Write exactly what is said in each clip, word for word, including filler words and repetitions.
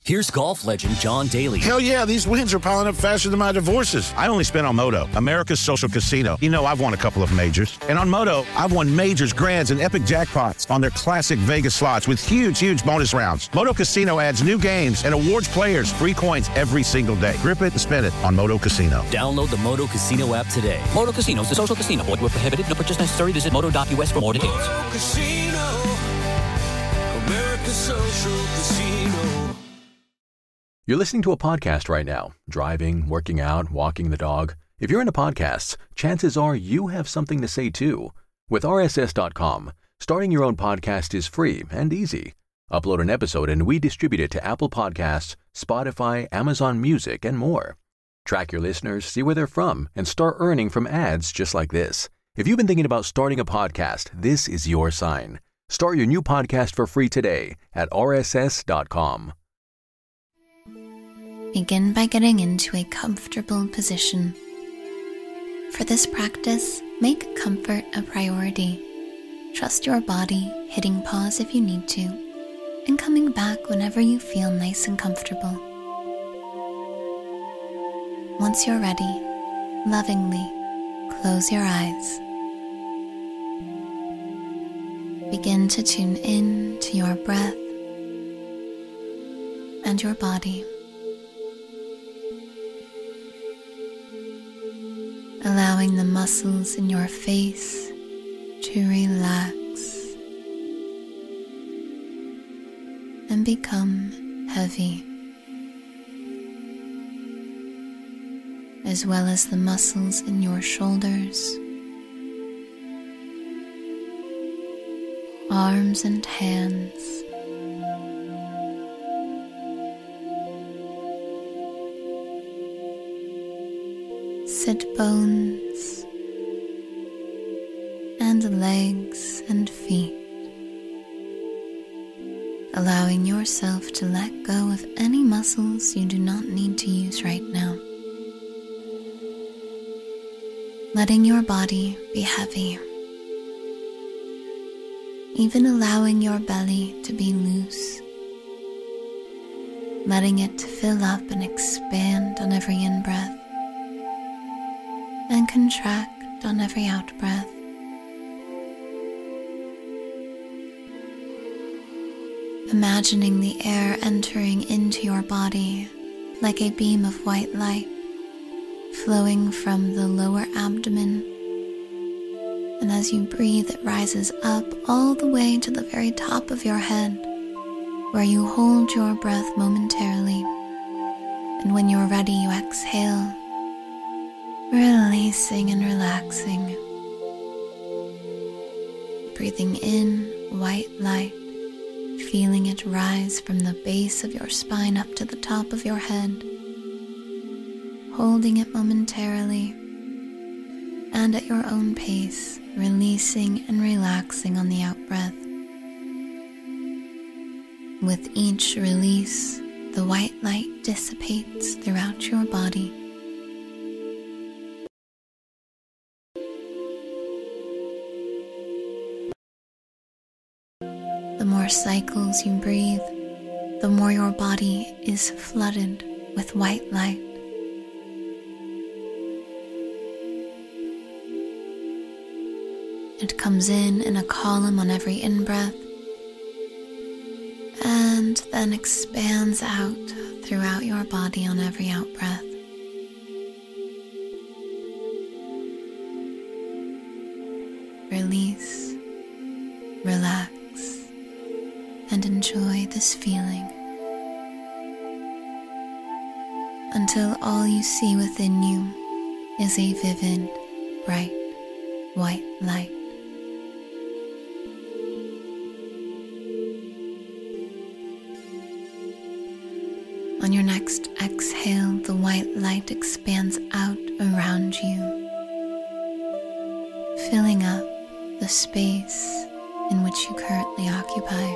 Here's golf legend John Daly. Hell yeah, these wins are piling up faster than my divorces. I only spent on Moto, America's social casino. You know, I've won a couple of majors. And on Moto, I've won majors, grands, and epic jackpots on their classic Vegas slots with huge, huge bonus rounds. Moto Casino adds new games and awards players free coins every single day. Grip it and spin it on Moto Casino. Download the Moto Casino app today. Moto Casino is the social casino. Void where prohibited. No purchase necessary. Visit moto dot u s for more details. Moto Casino, America's social casino. You're listening to a podcast right now, driving, working out, walking the dog. If you're into podcasts, chances are you have something to say too. With R S S dot com, starting your own podcast is free and easy. Upload an episode and we distribute it to Apple Podcasts, Spotify, Amazon Music, and more. Track your listeners, see where they're from, and start earning from ads just like this. If you've been thinking about starting a podcast, this is your sign. Start your new podcast for free today at R S S dot com. Begin by getting into a comfortable position. For this practice, make comfort a priority. Trust your body, hitting pause if you need to, and coming back whenever you feel nice and comfortable. Once you're ready, lovingly close your eyes. Begin to tune in to your breath and your body. Allowing the muscles in your face to relax and become heavy, as well as the muscles in your shoulders, arms and hands, sit bones, and legs and feet, allowing yourself to let go of any muscles you do not need to use right now. Letting your body be heavy, even allowing your belly to be loose, letting it fill up and expand on every in-breath, and contract on every out-breath. Imagining the air entering into your body like a beam of white light, flowing from the lower abdomen, and as you breathe, it rises up all the way to the very top of your head, where you hold your breath momentarily, and when you're ready, you exhale, releasing and relaxing. Breathing in white light, feeling it rise from the base of your spine up to the top of your head, holding it momentarily, and at your own pace, releasing and relaxing on the out-breath. With each release, the white light dissipates throughout your body. The more cycles you breathe, the more your body is flooded with white light. It comes in in a column on every in-breath and then expands out throughout your body on every out-breath. Release, relax, and enjoy this feeling until all you see within you is a vivid, bright, white light. On your next exhale, the white light expands out around you, filling up the space in which you currently occupy.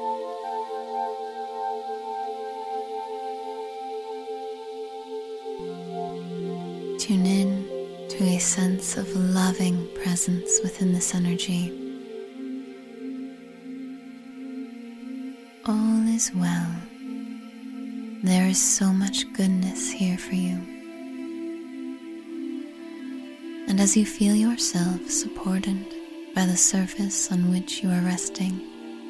Tune in to a sense of loving presence within this energy. All is well. There is so much goodness here for you. And as you feel yourself supported by the surface on which you are resting,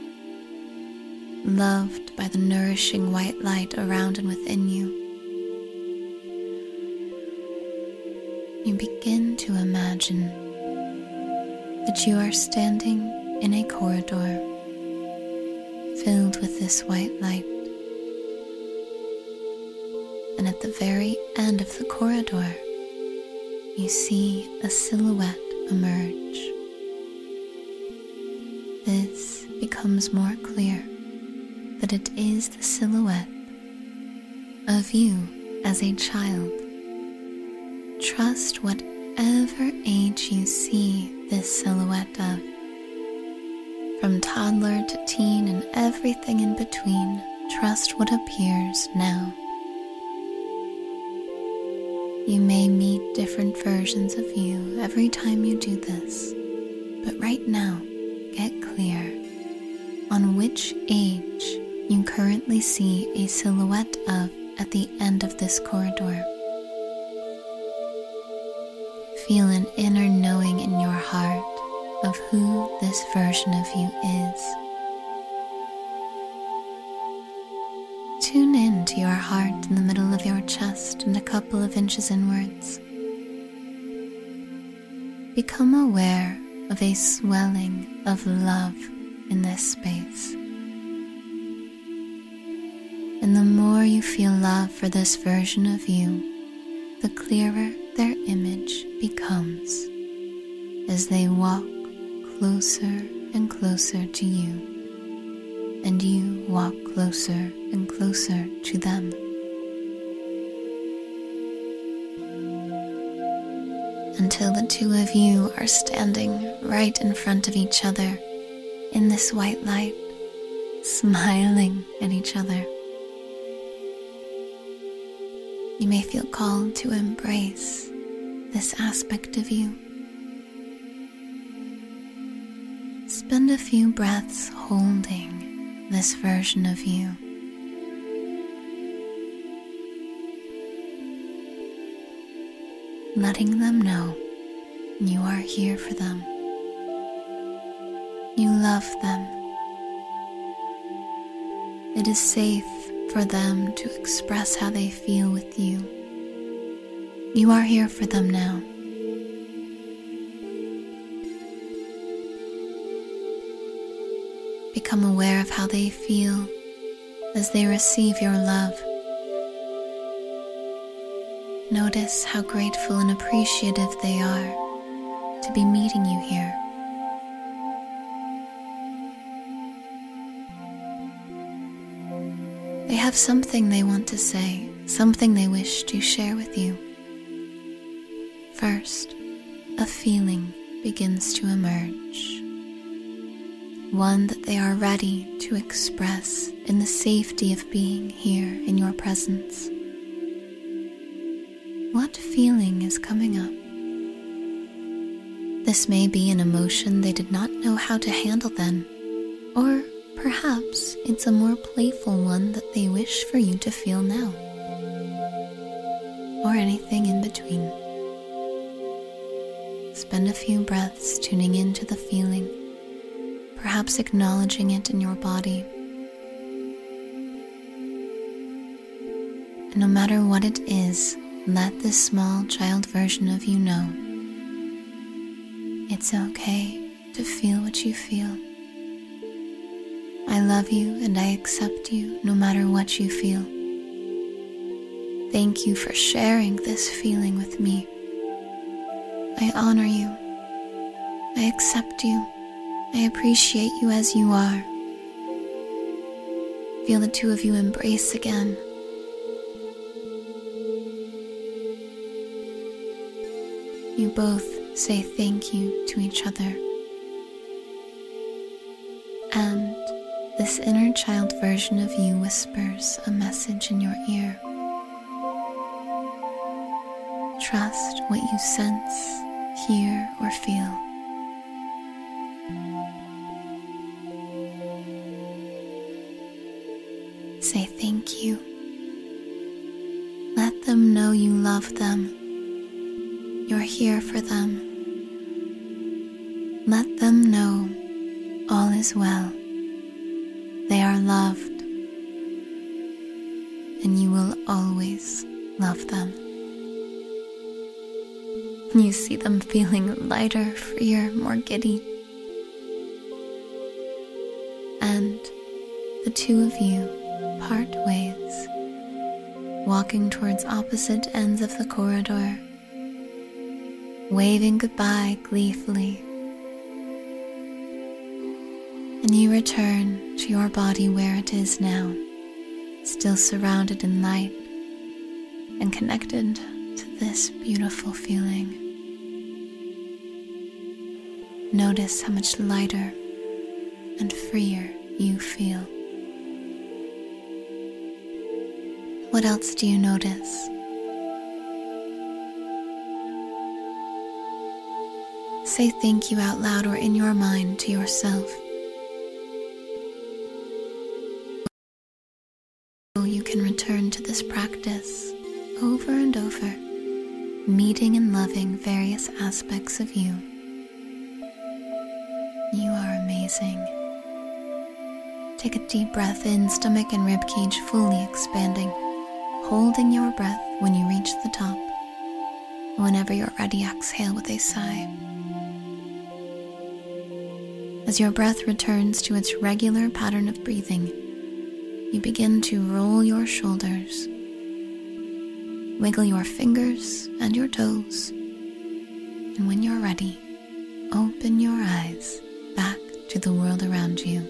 loved by the nourishing white light around and within you, you begin to imagine that you are standing in a corridor filled with this white light. And at the very end of the corridor, you see a silhouette emerge. This becomes more clear that it is the silhouette of you as a child. Trust whatever age you see this silhouette of. From toddler to teen and everything in between, trust what appears now. You may meet different versions of you every time you do this, but right now, get clear on which age you currently see a silhouette of at the end of this corridor. Feel an inner knowing in your heart of who this version of you is. Tune in to your heart in the middle of your chest and a couple of inches inwards. Become aware of a swelling of love in this space. And the more you feel love for this version of you, the clearer their image becomes as they walk closer and closer to you, and you walk closer and closer to them. Until the two of you are standing right in front of each other in this white light, smiling at each other. You may feel called to embrace this aspect of you. Spend a few breaths holding this version of you. Letting them know you are here for them. You love them. It is safe for them to express how they feel with you. You are here for them now. Become aware of how they feel as they receive your love. Notice how grateful and appreciative they are to be meeting you here. They have something they want to say, something they wish to share with you. First, a feeling begins to emerge. One that they are ready to express in the safety of being here in your presence. What feeling is coming up? This may be an emotion they did not know how to handle then, or perhaps it's a more playful one that they wish for you to feel now, or anything in between. Spend a few breaths tuning into the feeling, perhaps acknowledging it in your body. And no matter what it is, let this small child version of you know it's okay to feel what you feel. I love you and I accept you no matter what you feel. Thank you for sharing this feeling with me. I honor you. I accept you. I appreciate you as you are. Feel the two of you embrace again. You both say thank you to each other. And this inner child version of you whispers a message in your ear. Trust what you sense, hear, or feel. Say thank you. Let them know you love them. You're here for them. Let them know all is well. They are loved, and you will always love them. You see them feeling lighter, freer, more giddy. And the two of you part ways, walking towards opposite ends of the corridor, waving goodbye gleefully. And you return to your body where it is now, still surrounded in light and connected to this beautiful feeling. Notice how much lighter and freer you feel. What else do you notice? Say thank you out loud or in your mind to yourself. You can return to this practice over and over, meeting and loving various aspects of you. You are amazing. Take a deep breath in, stomach and ribcage fully expanding, holding your breath when you reach the top. Whenever you're ready, exhale with a sigh. As your breath returns to its regular pattern of breathing, you begin to roll your shoulders, wiggle your fingers and your toes, and when you're ready, open your eyes back to the world around you.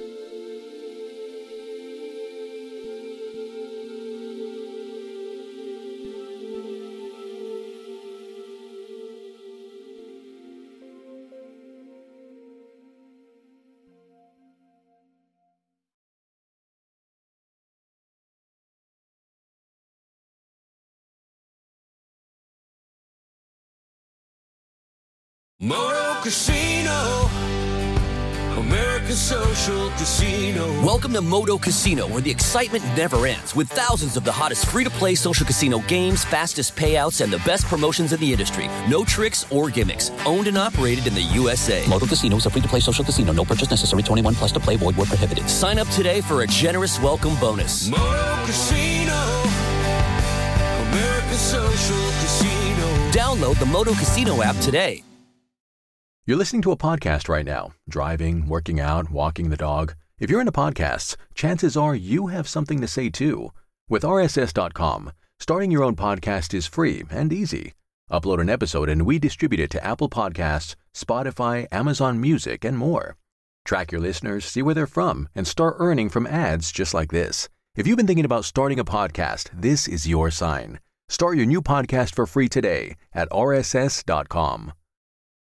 Moto Casino, America's social casino. Welcome to Moto Casino, where the excitement never ends, with thousands of the hottest free-to-play social casino games, fastest payouts, and the best promotions in the industry. No tricks or gimmicks. Owned and operated in the U S A. Moto Casino is a free-to-play social casino. No purchase necessary. twenty-one plus to play. Void where prohibited. Sign up today for a generous welcome bonus. Moto Casino, America's social casino. Download the Moto Casino app today. You're listening to a podcast right now, driving, working out, walking the dog. If you're into podcasts, chances are you have something to say too. With R S S dot com, starting your own podcast is free and easy. Upload an episode and we distribute it to Apple Podcasts, Spotify, Amazon Music, and more. Track your listeners, see where they're from, and start earning from ads just like this. If you've been thinking about starting a podcast, this is your sign. Start your new podcast for free today at R S S dot com.